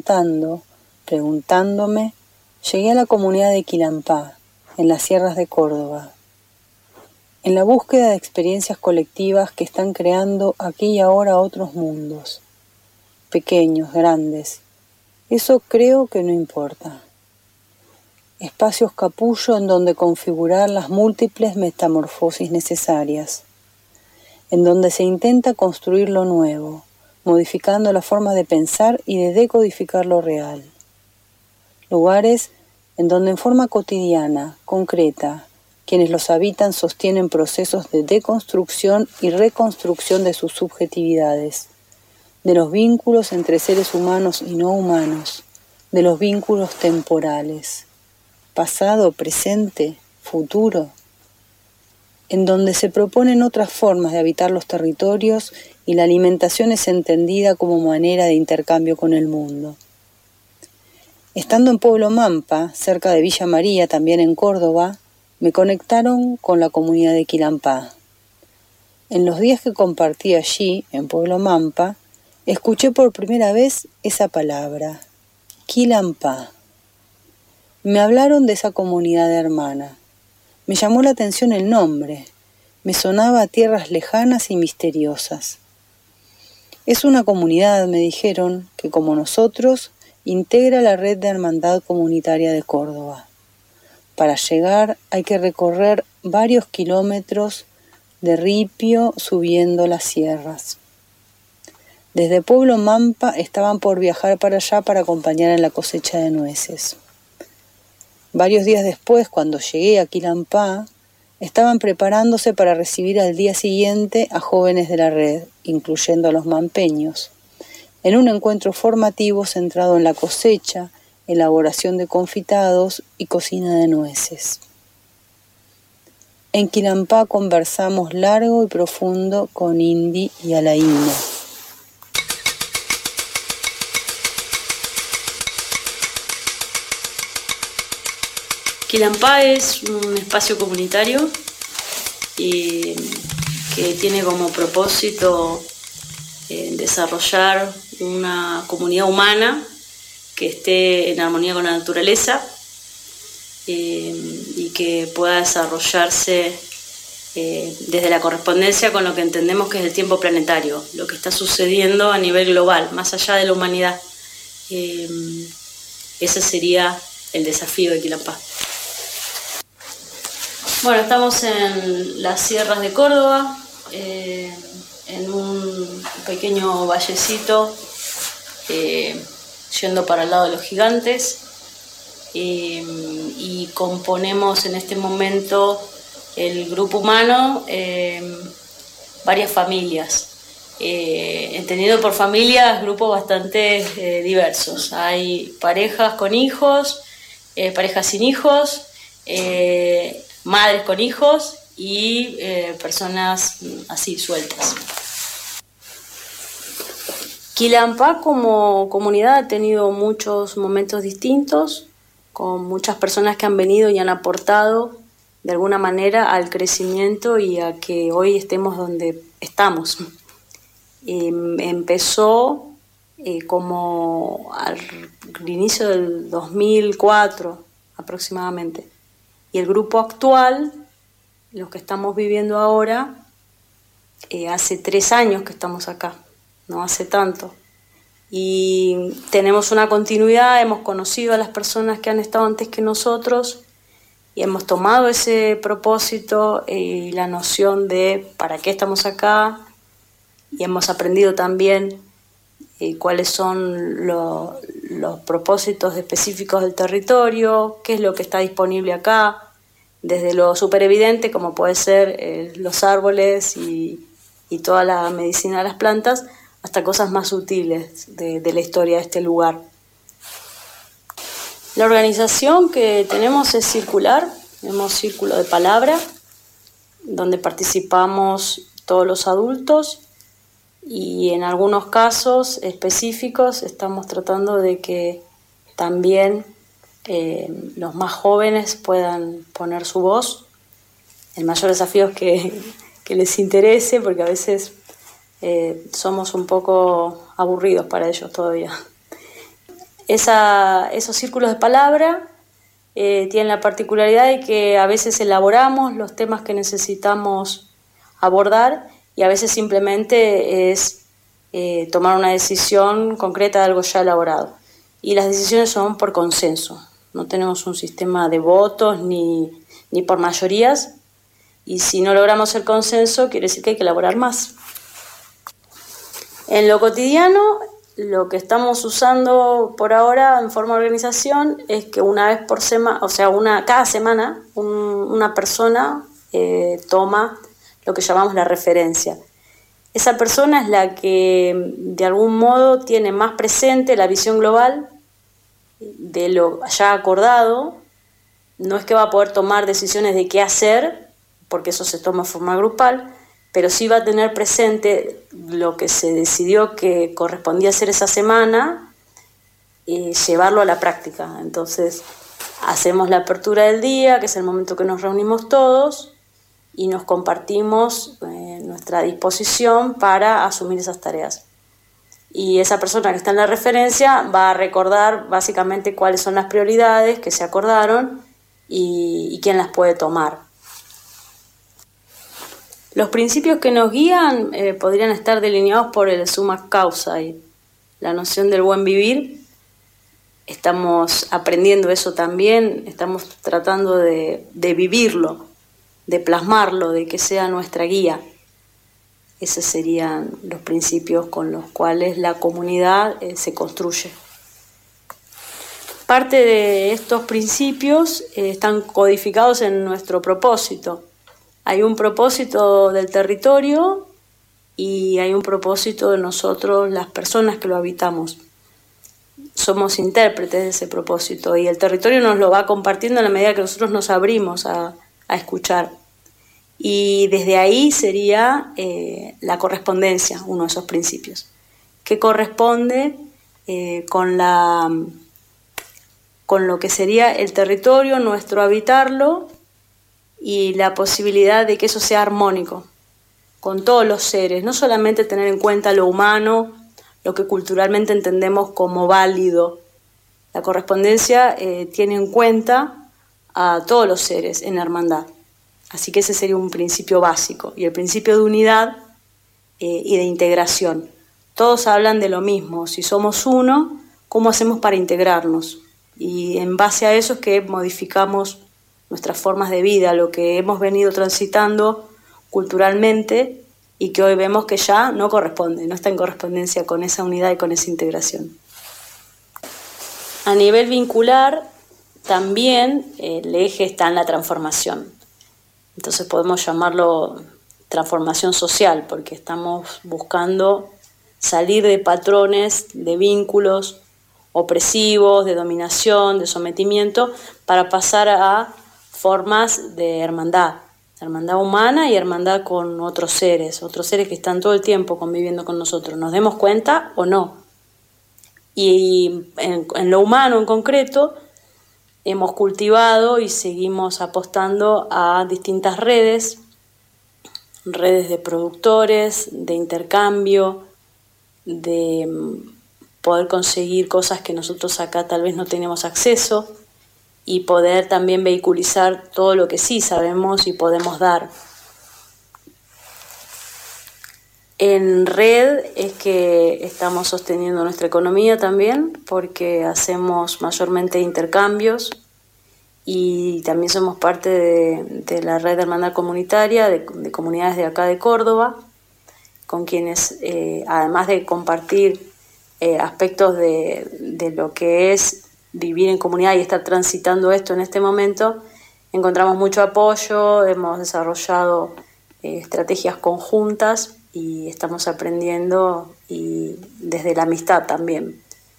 preguntándome, llegué a la comunidad de Quilampá, en las sierras de Córdoba. En la búsqueda de experiencias colectivas que están creando aquí y ahora otros mundos, pequeños, grandes, eso creo que no importa. Espacios capullo en donde configurar las múltiples metamorfosis necesarias, en donde se intenta construir lo nuevo, modificando la forma de pensar y de decodificar lo real. Lugares en donde en forma cotidiana, concreta, quienes los habitan sostienen procesos de deconstrucción y reconstrucción de sus subjetividades, de los vínculos entre seres humanos y no humanos, de los vínculos temporales, pasado, presente, futuro, en donde se proponen otras formas de habitar los territorios y la alimentación es entendida como manera de intercambio con el mundo. Estando en Pueblo Mampa, cerca de Villa María, también en Córdoba, me conectaron con la comunidad de Quilampá. En los días que compartí allí, en Pueblo Mampa, escuché por primera vez esa palabra, Quilampá. Me hablaron de esa comunidad hermana. Me llamó la atención el nombre. Me sonaba a tierras lejanas y misteriosas. Es una comunidad, me dijeron, que como nosotros, integra la red de hermandad comunitaria de Córdoba. Para llegar hay que recorrer varios kilómetros de ripio subiendo las sierras. Desde Pueblo Mampa estaban por viajar para allá para acompañar en la cosecha de nueces. Varios días después, cuando llegué a Quilampá, estaban preparándose para recibir al día siguiente a jóvenes de la red, incluyendo a los mampeños, en un encuentro formativo centrado en la cosecha, elaboración de confitados y cocina de nueces. En Quilampá conversamos largo y profundo con Indy y Alaina. Quilampá es un espacio comunitario que tiene como propósito desarrollar una comunidad humana que esté en armonía con la naturaleza y que pueda desarrollarse desde la correspondencia con lo que entendemos que es el tiempo planetario, lo que está sucediendo a nivel global, más allá de la humanidad. Ese sería el desafío de Quilampá. Bueno, estamos en las sierras de Córdoba, en un pequeño vallecito, yendo para el lado de los Gigantes, y componemos en este momento el grupo humano varias familias. Entendido por familias, grupos bastante diversos. Hay parejas con hijos, parejas sin hijos, madres con hijos y personas así sueltas. Quilampá como comunidad ha tenido muchos momentos distintos, con muchas personas que han venido y han aportado de alguna manera al crecimiento y a que hoy estemos donde estamos. Empezó como al inicio del 2004 aproximadamente, y el grupo actual, los que estamos viviendo ahora, hace 3 años que estamos acá, no hace tanto, y tenemos una continuidad, hemos conocido a las personas que han estado antes que nosotros y hemos tomado ese propósito y la noción de para qué estamos acá, y hemos aprendido también cuáles son los propósitos específicos del territorio, qué es lo que está disponible acá, desde lo súper evidente como puede ser los árboles y toda la medicina de las plantas, hasta cosas más sutiles de la historia de este lugar. La organización que tenemos es circular, tenemos círculo de palabra, donde participamos todos los adultos, y en algunos casos específicos estamos tratando de que también los más jóvenes puedan poner su voz. El mayor desafío es que les interese, porque a veces somos un poco aburridos para ellos todavía. Esos círculos de palabra tienen la particularidad de que a veces elaboramos los temas que necesitamos abordar, y a veces simplemente es tomar una decisión concreta de algo ya elaborado. Y las decisiones son por consenso. No tenemos un sistema de votos ni por mayorías, y si no logramos el consenso quiere decir que hay que elaborar más. En lo cotidiano, lo que estamos usando por ahora en forma de organización es que una vez por semana, o sea, cada semana, una persona toma lo que llamamos la referencia. Esa persona es la que de algún modo tiene más presente la visión global de lo ya acordado. No es que va a poder tomar decisiones de qué hacer, porque eso se toma de forma grupal, pero sí va a tener presente lo que se decidió que correspondía hacer esa semana y llevarlo a la práctica. Entonces hacemos la apertura del día, que es el momento que nos reunimos todos, y nos compartimos nuestra disposición para asumir esas tareas. Y esa persona que está en la referencia va a recordar básicamente cuáles son las prioridades que se acordaron y quién las puede tomar. Los principios que nos guían podrían estar delineados por el summa causae, la noción del buen vivir. Estamos aprendiendo eso también, estamos tratando de vivirlo, de plasmarlo, de que sea nuestra guía. Esos serían los principios con los cuales la comunidad se construye. Parte de estos principios están codificados en nuestro propósito. Hay un propósito del territorio y hay un propósito de nosotros, las personas que lo habitamos. Somos intérpretes de ese propósito y el territorio nos lo va compartiendo en la medida que nosotros nos abrimos a escuchar. Y desde ahí sería la correspondencia, uno de esos principios, que corresponde con lo que sería el territorio, nuestro habitarlo, y la posibilidad de que eso sea armónico con todos los seres, no solamente tener en cuenta lo humano, lo que culturalmente entendemos como válido. La correspondencia tiene en cuenta a todos los seres en la hermandad. Así que ese sería un principio básico. Y el principio de unidad y de integración. Todos hablan de lo mismo. Si somos uno, ¿cómo hacemos para integrarnos? Y en base a eso es que modificamos nuestras formas de vida, lo que hemos venido transitando culturalmente y que hoy vemos que ya no corresponde, no está en correspondencia con esa unidad y con esa integración. A nivel vincular, también el eje está en la transformación. Entonces podemos llamarlo transformación social, porque estamos buscando salir de patrones, de vínculos opresivos, de dominación, de sometimiento, para pasar a formas de hermandad humana y hermandad con otros seres que están todo el tiempo conviviendo con nosotros, nos demos cuenta o no. Y en lo humano en concreto, hemos cultivado y seguimos apostando a distintas redes de productores, de intercambio, de poder conseguir cosas que nosotros acá tal vez no tenemos acceso, y poder también vehiculizar todo lo que sí sabemos y podemos dar. En red es que estamos sosteniendo nuestra economía también, porque hacemos mayormente intercambios y también somos parte de la red de hermandad comunitaria de comunidades de acá de Córdoba, con quienes, además de compartir aspectos de lo que es vivir en comunidad y estar transitando esto en este momento, encontramos mucho apoyo, hemos desarrollado estrategias conjuntas y estamos aprendiendo, y desde la amistad también.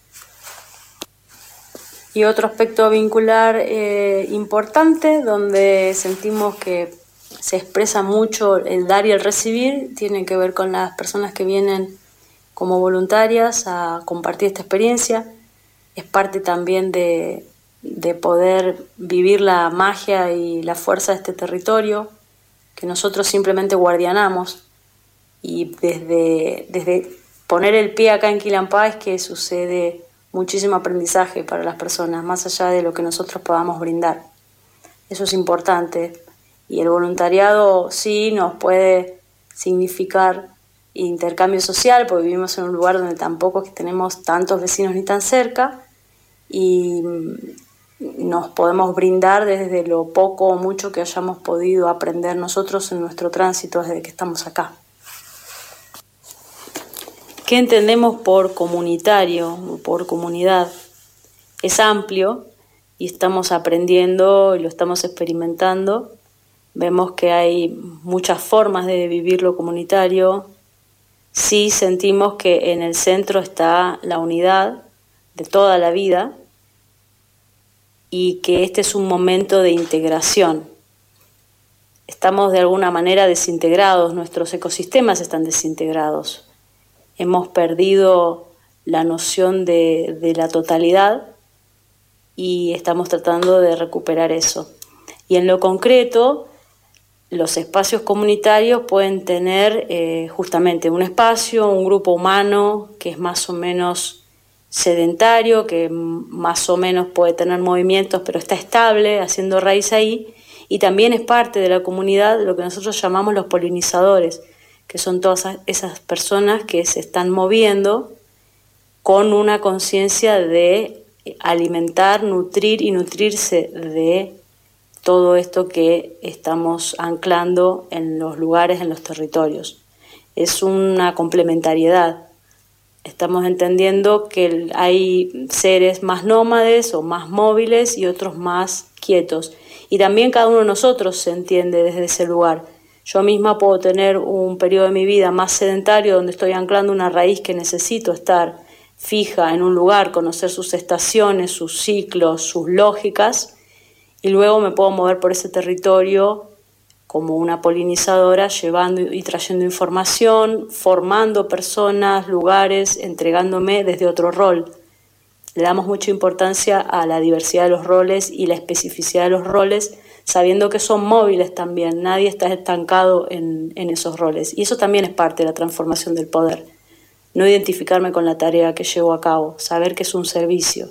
Y otro aspecto vincular importante, donde sentimos que se expresa mucho el dar y el recibir, tiene que ver con las personas que vienen como voluntarias a compartir esta experiencia. Es parte también de poder vivir la magia y la fuerza de este territorio, que nosotros simplemente guardianamos. Y desde poner el pie acá en Quilampá es que sucede muchísimo aprendizaje para las personas, más allá de lo que nosotros podamos brindar. Eso es importante. Y el voluntariado sí nos puede significar intercambio social, porque vivimos en un lugar donde tampoco es que tenemos tantos vecinos ni tan cerca, y nos podemos brindar desde lo poco o mucho que hayamos podido aprender nosotros en nuestro tránsito desde que estamos acá. ¿Qué entendemos por comunitario o por comunidad? Es amplio y estamos aprendiendo y lo estamos experimentando. Vemos que hay muchas formas de vivir lo comunitario. Sí sentimos que en el centro está la unidad de toda la vida y que este es un momento de integración. Estamos de alguna manera desintegrados, nuestros ecosistemas están desintegrados. Hemos perdido la noción de la totalidad y estamos tratando de recuperar eso. Y en lo concreto, los espacios comunitarios pueden tener justamente un espacio, un grupo humano que es más o menos sedentario, que más o menos puede tener movimientos, pero está estable, haciendo raíz ahí, y también es parte de la comunidad de lo que nosotros llamamos los polinizadores, que son todas esas personas que se están moviendo con una conciencia de alimentar, nutrir y nutrirse de todo esto que estamos anclando en los lugares, en los territorios. Es una complementariedad. Estamos entendiendo que hay seres más nómades o más móviles y otros más quietos. Y también cada uno de nosotros se entiende desde ese lugar. Yo misma puedo tener un periodo de mi vida más sedentario donde estoy anclando una raíz que necesito estar fija en un lugar, conocer sus estaciones, sus ciclos, sus lógicas, y luego me puedo mover por ese territorio como una polinizadora, llevando y trayendo información, formando personas, lugares, entregándome desde otro rol. Le damos mucha importancia a la diversidad de los roles y la especificidad de los roles, sabiendo que son móviles también, nadie está estancado en esos roles. Y eso también es parte de la transformación del poder. No identificarme con la tarea que llevo a cabo, saber que es un servicio.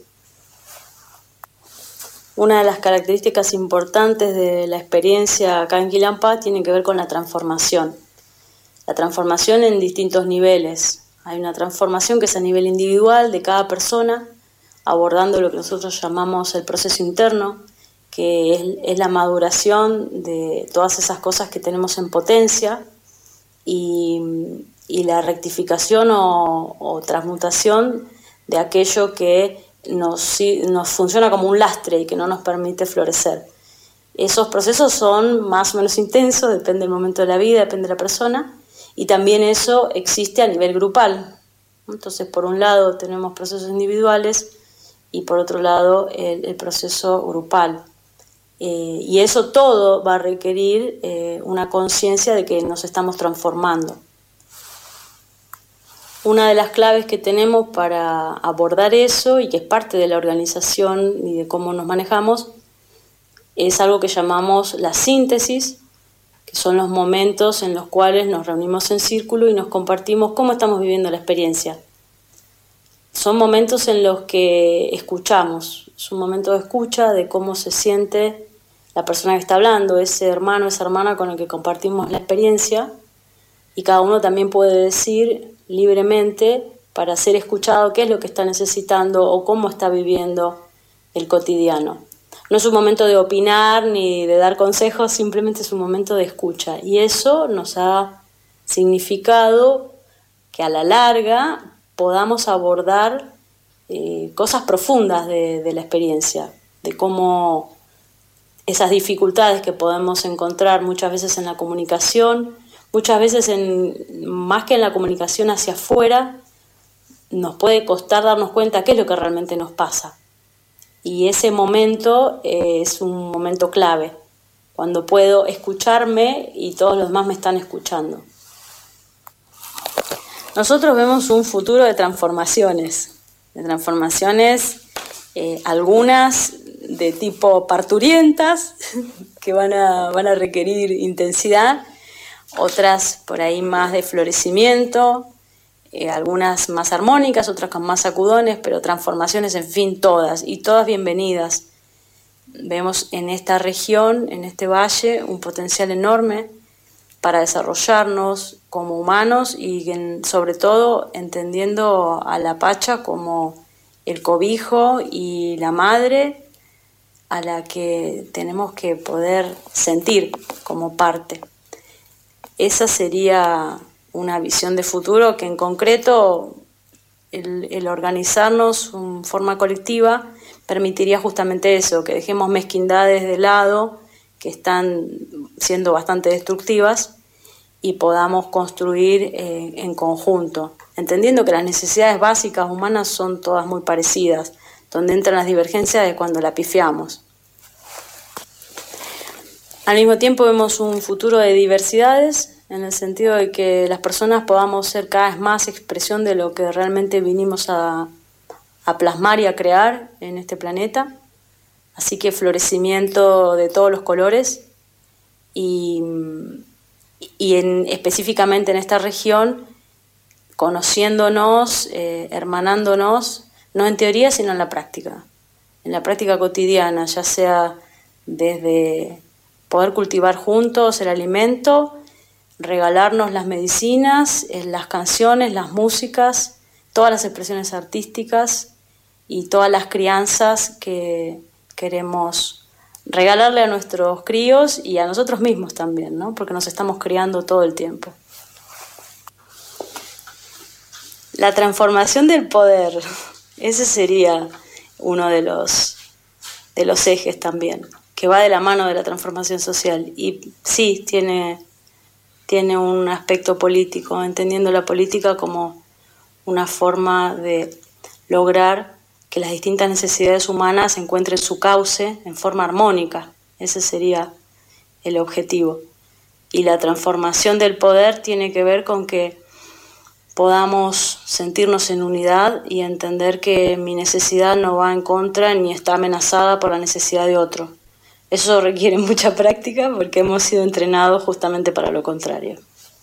Una de las características importantes de la experiencia acá en Quilampá tiene que ver con la transformación. La transformación en distintos niveles. Hay una transformación que es a nivel individual de cada persona, abordando lo que nosotros llamamos el proceso interno, que es la maduración de todas esas cosas que tenemos en potencia y la rectificación o transmutación de aquello que nos funciona como un lastre y que no nos permite florecer. Esos procesos son más o menos intensos, depende del momento de la vida, depende de la persona, y también eso existe a nivel grupal. Entonces, por un lado tenemos procesos individuales y por otro lado el proceso grupal. Y eso todo va a requerir una conciencia de que nos estamos transformando. Una de las claves que tenemos para abordar eso, y que es parte de la organización y de cómo nos manejamos, es algo que llamamos la síntesis, que son los momentos en los cuales nos reunimos en círculo y nos compartimos cómo estamos viviendo la experiencia. Son momentos en los que escuchamos, es un momento de escucha de cómo se siente la persona que está hablando, ese hermano, esa hermana con el que compartimos la experiencia, y cada uno también puede decir libremente, para ser escuchado, qué es lo que está necesitando o cómo está viviendo el cotidiano. No es un momento de opinar ni de dar consejos, simplemente es un momento de escucha. Y eso nos ha significado que a la larga podamos abordar cosas profundas de la experiencia, de cómo esas dificultades que podemos encontrar muchas veces en la comunicación, muchas veces más que en la comunicación hacia afuera, nos puede costar darnos cuenta qué es lo que realmente nos pasa. Y ese momento es un momento clave, cuando puedo escucharme y todos los demás me están escuchando. Nosotros vemos un futuro de transformaciones, algunas de tipo parturientas, que van a requerir intensidad, otras por ahí más de florecimiento, algunas más armónicas, otras con más sacudones, pero transformaciones, en fin, todas, y todas bienvenidas. Vemos en esta región, en este valle, un potencial enorme para desarrollarnos como humanos y sobre todo entendiendo a la Pacha como el cobijo y la madre a la que tenemos que poder sentir como parte. Esa sería una visión de futuro que en concreto el organizarnos en forma colectiva permitiría justamente eso, que dejemos mezquindades de lado que están siendo bastante destructivas y podamos construir en conjunto, entendiendo que las necesidades básicas humanas son todas muy parecidas, donde entran las divergencias es cuando la pifiamos. Al mismo tiempo vemos un futuro de diversidades, en el sentido de que las personas podamos ser cada vez más expresión de lo que realmente vinimos a plasmar y a crear en este planeta. Así que florecimiento de todos los colores y específicamente en esta región, conociéndonos, hermanándonos, no en teoría sino en la práctica cotidiana, ya sea desde poder cultivar juntos el alimento, regalarnos las medicinas, las canciones, las músicas, todas las expresiones artísticas y todas las crianzas que queremos regalarle a nuestros críos y a nosotros mismos también, ¿no? Porque nos estamos criando todo el tiempo. La transformación del poder, ese sería uno de los ejes también, que va de la mano de la transformación social. Y sí, tiene un aspecto político, entendiendo la política como una forma de lograr que las distintas necesidades humanas encuentren su cauce en forma armónica. Ese sería el objetivo. Y la transformación del poder tiene que ver con que podamos sentirnos en unidad y entender que mi necesidad no va en contra ni está amenazada por la necesidad de otro. Eso requiere mucha práctica porque hemos sido entrenados justamente para lo contrario.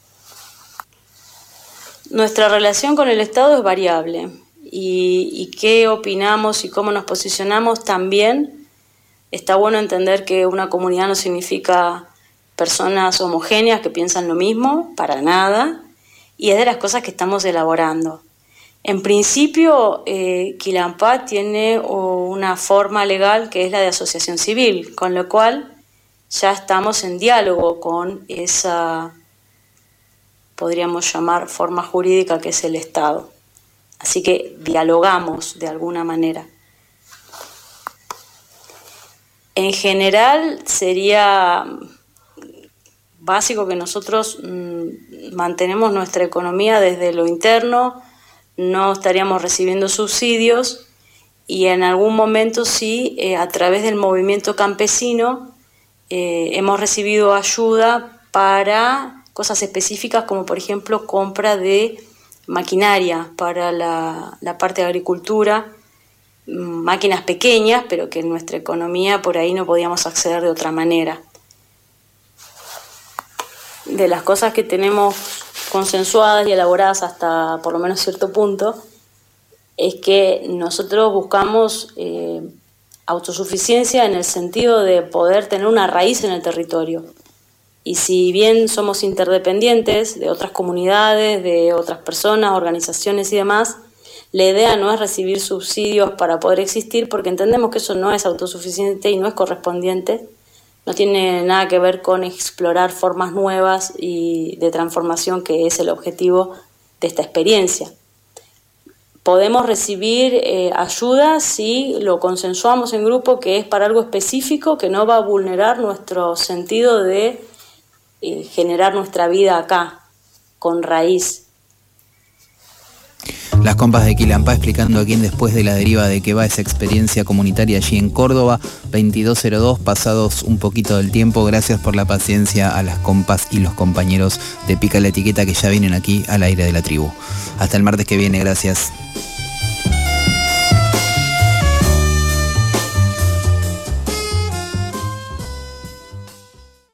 Nuestra relación con el Estado es variable y qué opinamos y cómo nos posicionamos también. Está bueno entender que una comunidad no significa personas homogéneas que piensan lo mismo, para nada, y es de las cosas que estamos elaborando. En principio, Quilampá tiene una forma legal que es la de asociación civil, con lo cual ya estamos en diálogo con esa, podríamos llamar, forma jurídica que es el Estado. Así que dialogamos de alguna manera. En general sería básico que nosotros mantenemos nuestra economía desde lo interno, no estaríamos recibiendo subsidios y en algún momento sí, a través del movimiento campesino, hemos recibido ayuda para cosas específicas, como por ejemplo compra de maquinaria para la parte de agricultura, máquinas pequeñas, pero que en nuestra economía por ahí no podíamos acceder de otra manera. De las cosas que tenemos consensuadas y elaboradas hasta por lo menos cierto punto, es que nosotros buscamos autosuficiencia en el sentido de poder tener una raíz en el territorio. Y si bien somos interdependientes de otras comunidades, de otras personas, organizaciones y demás, la idea no es recibir subsidios para poder existir, porque entendemos que eso no es autosuficiente y no es correspondiente. No tiene nada que ver con explorar formas nuevas y de transformación, que es el objetivo de esta experiencia. Podemos recibir ayuda si lo consensuamos en grupo, que es para algo específico, que no va a vulnerar nuestro sentido de generar nuestra vida acá, con raíz. Las compas de Quilampá explicando a quién después de la deriva de qué va esa experiencia comunitaria allí en Córdoba, 22:02, pasados un poquito del tiempo. Gracias por la paciencia a las compas y los compañeros de Pica la Etiqueta que ya vienen aquí al aire de la tribu. Hasta el martes que viene, gracias.